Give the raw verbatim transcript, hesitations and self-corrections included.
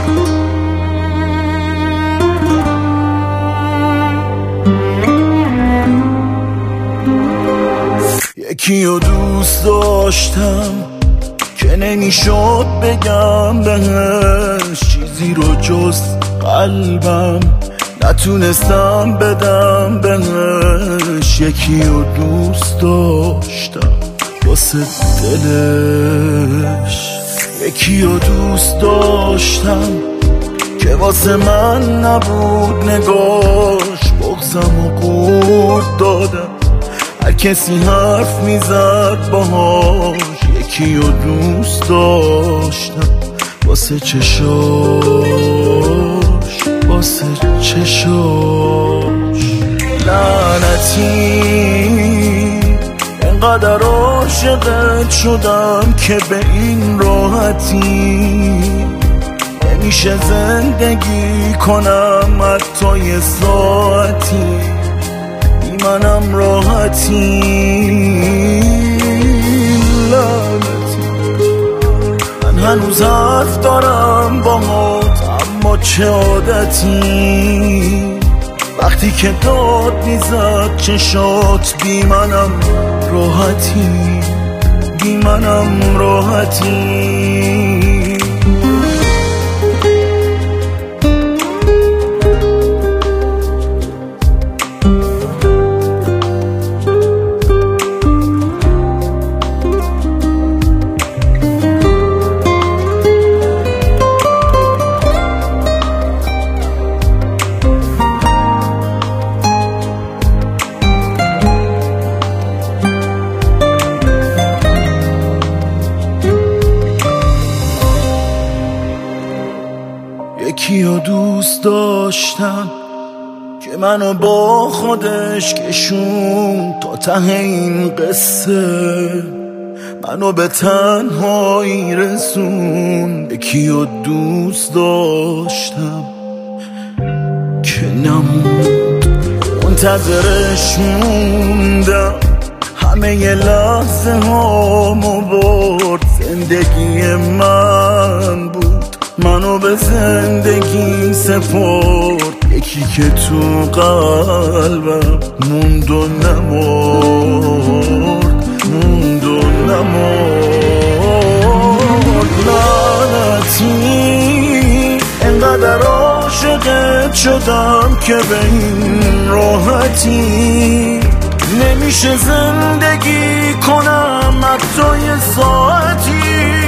یکی رو دوست داشتم که نمیشد بگم بهش چیزی رو جز قلبم، نتونستم بدم بهش. یکی رو دوست داشتم واسه دلش، یکی رو دوست داشتم که واسه من نبود نگاش. بغضم و قورت دادم هر کسی حرف میزد باهاش. یکی رو دوست داشتم واسه چشاش، واسه چشاش. لعنتی انقدر عاشقت شدم که به این راحتی نمیشه زندگی کنم حتی یه ساعتی. بی منم راحتی، لعنتی. من هنوز حرف دارم باهات اما چه عادتی. وقتی که داد میزد چشات بی منم راحتی، بی منم راحتی. یکی رو دوست داشتم که منو با خودش کشون تا ته این قصه، منو به تنهایی رسون. یکی رو دوست داشتم که نموند، منتظرش موندم همه ی لحظه هامو برد. زندگی من بود منو به زندگی سپرد. یکی که تو قلبم موند و نمرد، موند و نمرد. لعنتی انقدر عاشقت شدم که به این راحتی نمیشه زندگی کنم حتی یه ساعتی.